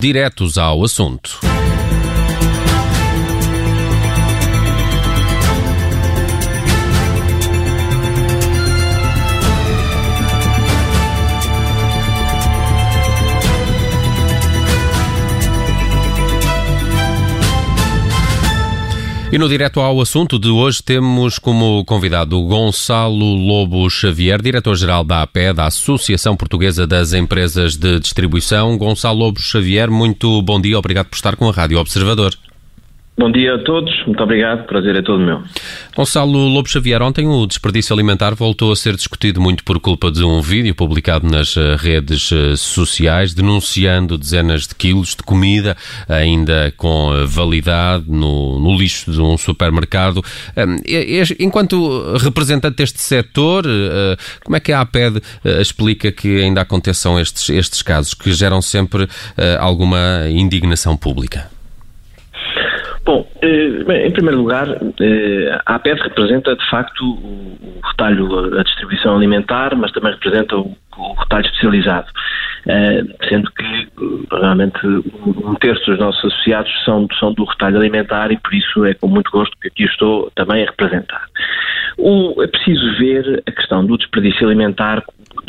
Diretos ao assunto. E no Direto ao Assunto de hoje temos como convidado o Gonçalo Lobo Xavier, diretor-geral da APED, da Associação Portuguesa das Empresas de Distribuição. Gonçalo Lobo Xavier, muito bom dia, obrigado por estar com a Rádio Observador. Bom dia a todos, muito obrigado, prazer é todo meu. Gonçalo Lobo Xavier, ontem o desperdício alimentar voltou a ser discutido muito por culpa de um vídeo publicado nas redes sociais, denunciando dezenas de quilos de comida, ainda com validade, no lixo de um supermercado. Enquanto representante deste setor, como é que a APED explica que ainda aconteçam estes casos, que geram sempre alguma indignação pública? Bom, em primeiro lugar, a APED representa de facto o retalho, a distribuição alimentar, mas também representa o retalho especializado, sendo que realmente um terço dos nossos associados são do retalho alimentar e por isso é com muito gosto que aqui estou também a representar. É preciso ver a questão do desperdício alimentar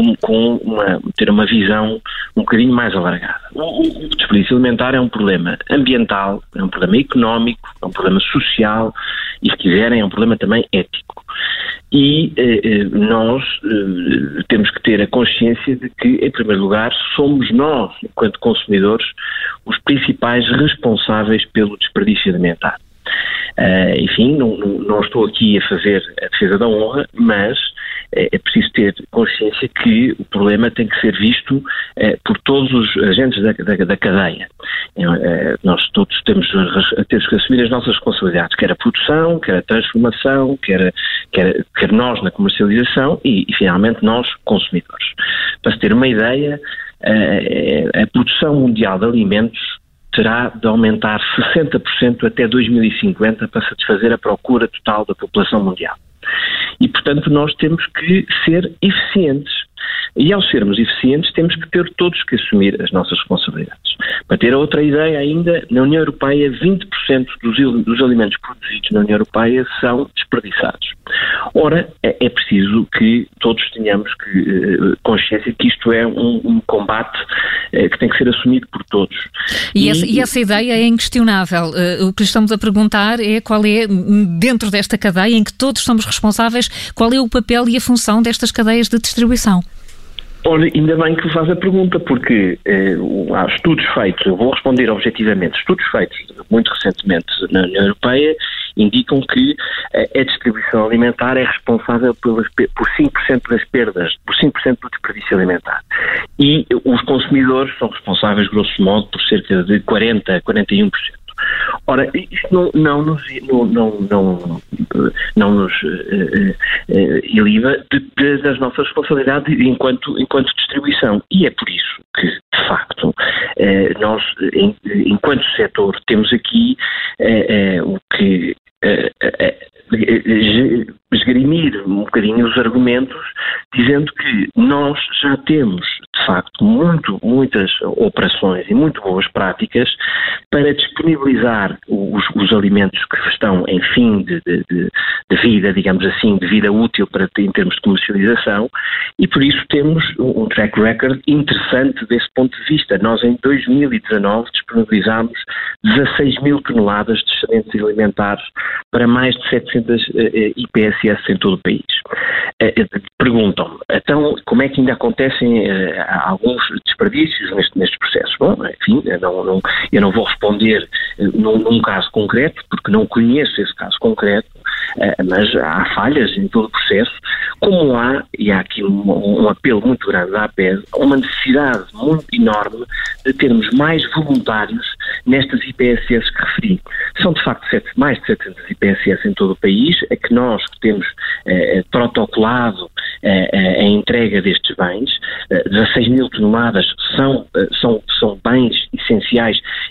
ter uma visão um bocadinho mais alargada. O desperdício alimentar é um problema ambiental, é um problema económico, é um problema social e, se quiserem, é um problema também ético. E nós temos que ter a consciência de que, em primeiro lugar, somos nós, enquanto consumidores, os principais responsáveis pelo desperdício alimentar. Enfim, não estou aqui a fazer a defesa da honra, mas é preciso ter consciência que o problema tem que ser visto por todos os agentes da cadeia. Nós todos temos que assumir as nossas responsabilidades, quer a produção, quer a transformação, quer nós na comercialização e finalmente nós, consumidores. Para se ter uma ideia, a produção mundial de alimentos terá de aumentar 60% até 2050 para satisfazer a procura total da população mundial. E, portanto, nós temos que ser eficientes. E, ao sermos eficientes, temos que ter todos que assumir as nossas responsabilidades. Para ter outra ideia ainda, na União Europeia, 20% dos alimentos produzidos na União Europeia são desperdiçados. Ora, é preciso que todos tenhamos consciência que isto é um combate que tem que ser assumido por todos. E essa ideia é inquestionável. O que estamos a perguntar é qual é, dentro desta cadeia em que todos somos responsáveis, qual é o papel e a função destas cadeias de distribuição? Ora, ainda bem que faz a pergunta, porque há estudos feitos, eu vou responder objetivamente, estudos feitos muito recentemente na União Europeia indicam que a distribuição alimentar é responsável por 5% das perdas, por 5% do desperdício alimentar. E os consumidores são responsáveis, grosso modo, por cerca de 41%. Ora, isto não nos iliva das nossas responsabilidades enquanto distribuição. E é por isso que, de facto, nós, enquanto setor, temos aqui o que esgrimir um bocadinho os argumentos, dizendo que nós já temos, de facto, muitas operações e muito boas práticas para disponibilizar os alimentos que estão em fim de vida, digamos assim, de vida útil em termos de comercialização, e por isso temos um track record interessante desse ponto de vista. Nós, em 2019, disponibilizámos 16 mil toneladas de excedentes alimentares para mais de 700 IPSS em todo o país. Perguntam-me, então, como é que ainda acontecem alguns desperdícios nestes processos? Bom, enfim, eu não vou responder num caso concreto, porque não conheço esse caso concreto, mas há falhas em todo o processo, como há, e há aqui um apelo muito grande da APED, uma necessidade muito enorme de termos mais voluntários nestas IPSS que referi. São, de facto, mais de 700 IPSS em todo o país, a que nós temos protocolado a entrega destes bens. 16 mil toneladas são bens essenciais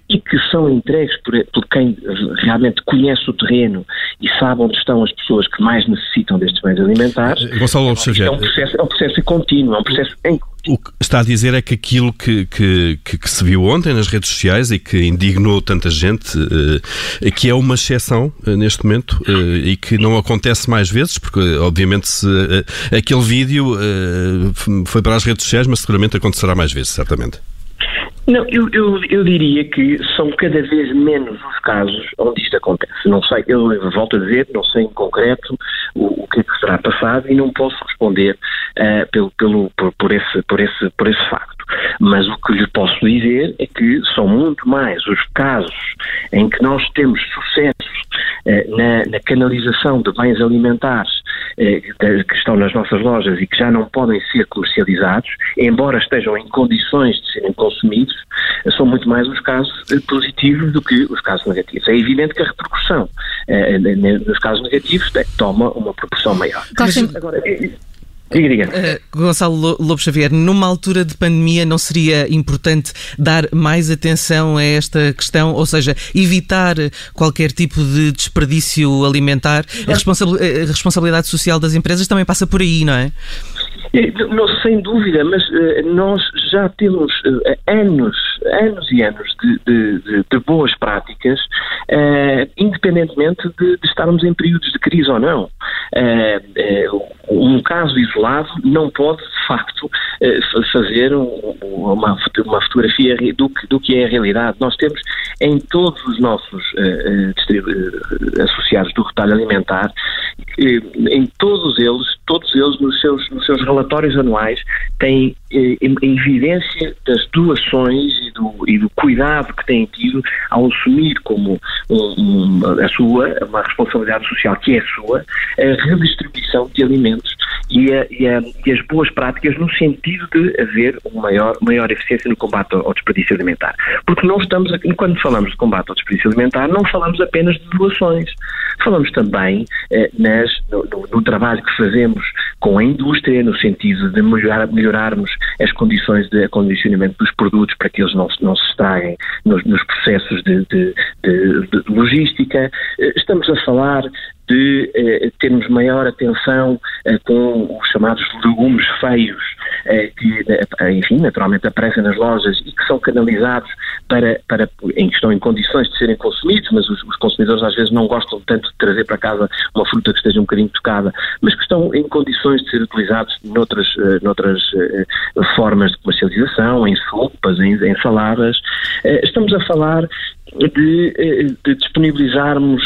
e que são entregues por quem realmente conhece o terreno e sabe onde estão as pessoas que mais necessitam destes bens alimentares. Gonçalo Lopes Xavier, é um processo contínuo, é um processo em... O que está a dizer é que aquilo que se viu ontem nas redes sociais e que indignou tanta gente, que é uma exceção neste momento e que não acontece mais vezes, porque obviamente se aquele vídeo foi para as redes sociais, mas seguramente acontecerá mais vezes, certamente. Não, eu diria que são cada vez menos os casos onde isto acontece. Não sei, eu volto a dizer, não sei em concreto o que é que será passado e não posso responder por esse facto. Mas o que lhe posso dizer é que são muito mais os casos em que nós temos sucesso na canalização de bens alimentares que estão nas nossas lojas e que já não podem ser comercializados, embora estejam em condições de serem consumidos, são muito mais os casos positivos do que os casos negativos. É evidente que a repercussão nos casos negativos toma uma proporção maior. Agora, diga. Gonçalo Lopes Xavier, numa altura de pandemia não seria importante dar mais atenção a esta questão, ou seja, evitar qualquer tipo de desperdício alimentar? A responsabilidade social das empresas também passa por aí, não é? Não, sem dúvida, mas nós já temos anos e anos de boas práticas, independentemente de estarmos em períodos de crise ou não. Um caso isolado não pode, de facto, fazer uma fotografia do que é a realidade. Nós temos em todos os nossos associados do retalho alimentar, em todos eles nos seus relatórios anuais têm a evidência das doações e do cuidado que têm tido ao assumir como uma responsabilidade social que é sua, a redistribuição de alimentos e as boas práticas no sentido de haver uma maior eficiência no combate ao desperdício alimentar. Porque não estamos aqui, quando falamos de combate ao desperdício alimentar, não falamos apenas de doações. Falamos também no trabalho que fazemos com a indústria, no sentido de melhorarmos as condições de acondicionamento dos produtos para que eles não se estraguem nos processos de logística. Estamos a falar de termos maior atenção com os chamados legumes feios, que, enfim, naturalmente aparecem nas lojas e que são canalizados que estão em condições de serem consumidos, mas os consumidores às vezes não gostam tanto de trazer para casa uma fruta que esteja um bocadinho tocada, mas que estão em condições de ser utilizados noutras formas de comercialização, em sopas, em saladas. Estamos a falar de disponibilizarmos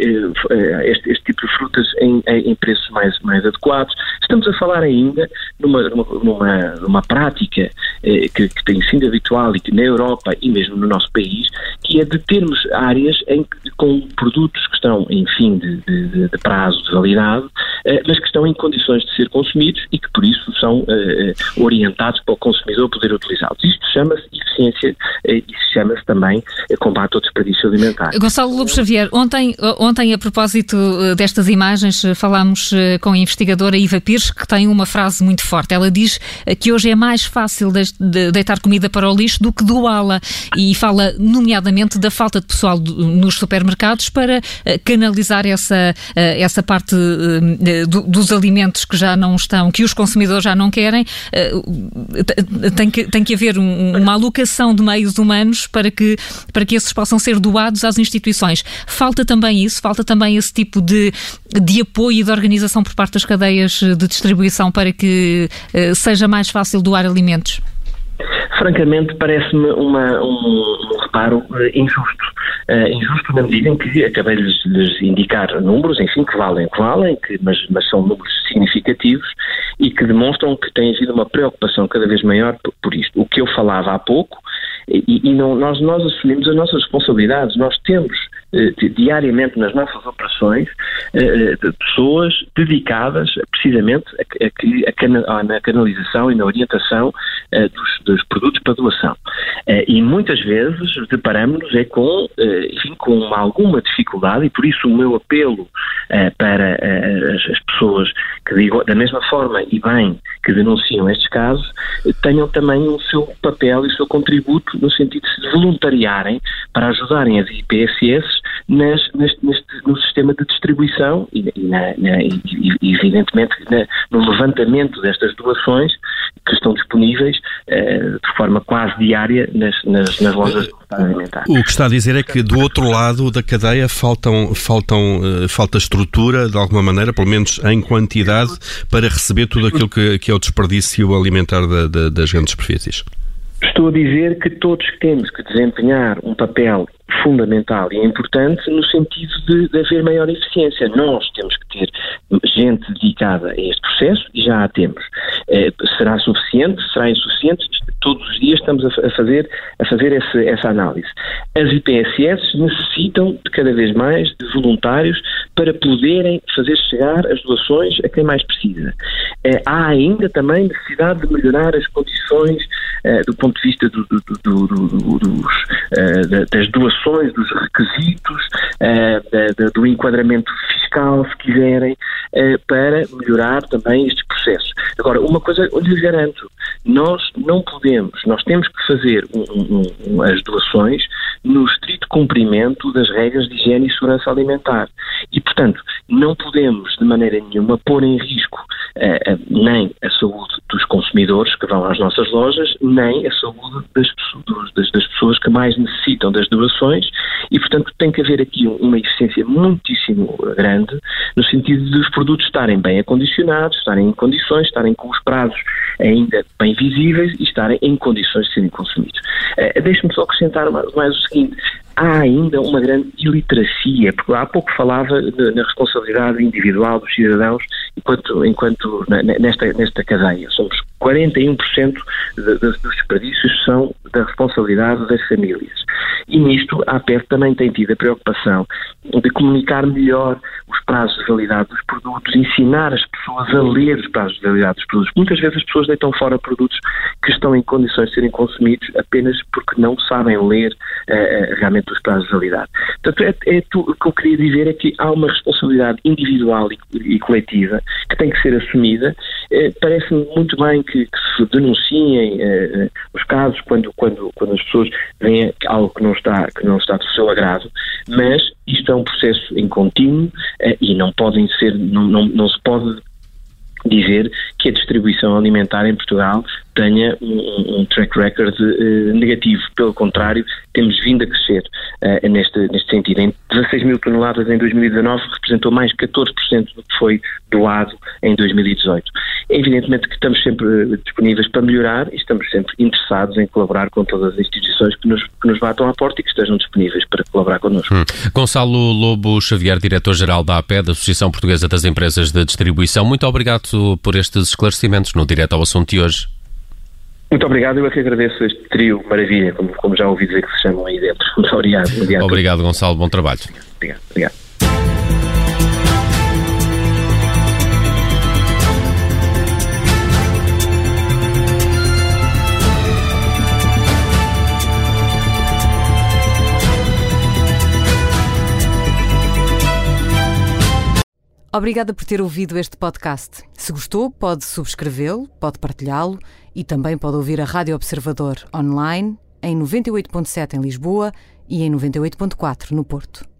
este tipo de frutas em preços mais adequados. Estamos a falar ainda numa prática que tem sido habitual e que na Europa e mesmo no nosso país, que é de termos áreas com produtos que estão em fim de prazo de validade, mas que estão em condições de ser consumidos e que por isso são orientados para o consumidor poder utilizá-los. Isto chama-se eficiência e chama-se também combate ao desperdício alimentar. Gonçalo Lopes Xavier, ontem a propósito destas imagens falámos com a investigadora Iva Pires, que tem uma frase muito forte. Ela diz que hoje é mais fácil de deitar comida para o lixo do que doá-la, e fala nomeadamente da falta de pessoal nos supermercados para canalizar essa parte dos alimentos que já não estão, que os consumidores já não querem. Tem que haver uma alocação de meios humanos para que esses possam ser doados às instituições. Falta também esse tipo de apoio e de organização por parte das cadeias de distribuição para que seja mais fácil doar alimentos? Francamente, parece-me um reparo injusto. Injusto na medida em que acabei de lhes indicar números, enfim, que valem, mas são números significativos e que demonstram que tem havido uma preocupação cada vez maior por isto. O que eu falava há pouco, nós assumimos as nossas responsabilidades. Nós temos diariamente nas nossas operações pessoas dedicadas precisamente na canalização e na orientação dos produtos para doação. E muitas vezes deparamos-nos com alguma dificuldade, e por isso o meu apelo para as pessoas que, digo, da mesma forma e bem que denunciam estes casos, tenham também o seu papel e o seu contributo no sentido de se voluntariarem para ajudarem as IPSS no sistema de distribuição e evidentemente, no levantamento destas doações que estão disponíveis de forma quase diária nas lojas de retalho alimentar. O que está a dizer é que do outro lado da cadeia falta estrutura, de alguma maneira, pelo menos em quantidade, para receber tudo aquilo que é o desperdício alimentar das grandes superfícies. Estou a dizer que todos temos que desempenhar um papel fundamental e importante no sentido de haver maior eficiência. Nós temos que ter gente dedicada a este processo e já a temos. Será suficiente? Será insuficiente? Todos os dias estamos a fazer essa análise. As IPSS necessitam de cada vez mais de voluntários para poderem fazer chegar as doações a quem mais precisa. Há ainda também necessidade de melhorar as condições do ponto de vista das doações, dos requisitos, do enquadramento fiscal, se quiserem, para melhorar também estes processos. Agora, uma coisa eu lhes garanto, nós temos que fazer as doações no estrito cumprimento das regras de higiene e segurança alimentar. E, portanto, não podemos de maneira nenhuma pôr em risco nem a saúde dos consumidores que vão às nossas lojas, nem a saúde das pessoas que mais necessitam das doações e, portanto, tem que haver aqui uma eficiência muitíssimo grande no sentido de os produtos estarem bem acondicionados, estarem em condições, estarem com os prazos ainda bem visíveis e estarem em condições de serem consumidos. Deixe-me só acrescentar mais o seguinte: há ainda uma grande iliteracia, porque há pouco falava na responsabilidade individual dos cidadãos enquanto nesta cadeia. Somos 41% dos desperdícios são da responsabilidade das famílias. E nisto a APEV também tem tido a preocupação de comunicar melhor os prazos de validade dos produtos, ensinar as pessoas a ler os prazos de validade dos produtos. Muitas vezes as pessoas deitam fora produtos que estão em condições de serem consumidos apenas porque não sabem ler realmente os prazos de validade. Portanto, o que eu queria dizer é que há uma responsabilidade individual e coletiva que tem que ser assumida. Parece-me muito bem que se denunciem os casos quando as pessoas veem algo que não está do seu agrado, mas isto é um processo em contínuo e não se pode dizer que a distribuição alimentar em Portugal tenha um track record negativo. Pelo contrário, temos vindo a crescer neste sentido. Em 16 mil toneladas em 2019 representou mais 14% do que foi doado em 2018. Evidentemente que estamos sempre disponíveis para melhorar e estamos sempre interessados em colaborar com todas as instituições que nos batam à porta e que estejam disponíveis para colaborar connosco. Gonçalo Lobo Xavier, diretor-geral da APED, Associação Portuguesa das Empresas de Distribuição, muito obrigado por estes esclarecimentos no Direto ao Assunto de hoje. Muito obrigado, eu é que agradeço este trio maravilha, como já ouvi dizer que se chamam aí dentro. Muito obrigado. Obrigado, Gonçalo, bom trabalho. Obrigado. Obrigada por ter ouvido este podcast. Se gostou, pode subscrevê-lo, pode partilhá-lo e também pode ouvir a Rádio Observador online em 98.7 em Lisboa e em 98.4 no Porto.